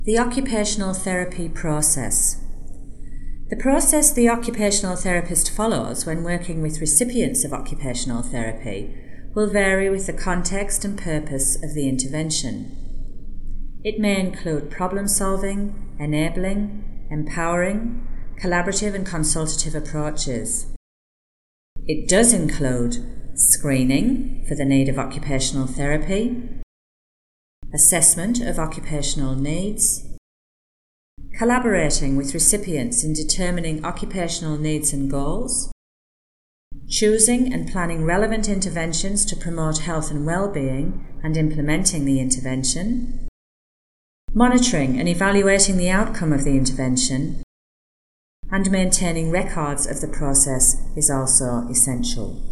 The occupational therapy process. The process the occupational therapist follows when working with recipients of occupational therapy will vary with the context and purpose of the intervention. It may include problem-solving, enabling, empowering, collaborative and consultative approaches. It does include screening for the need of occupational therapy, assessment of occupational needs, collaborating with recipients in determining occupational needs and goals, choosing and planning relevant interventions to promote health and well-being and implementing the intervention, monitoring and evaluating the outcome of the intervention, and maintaining records of the process is also essential.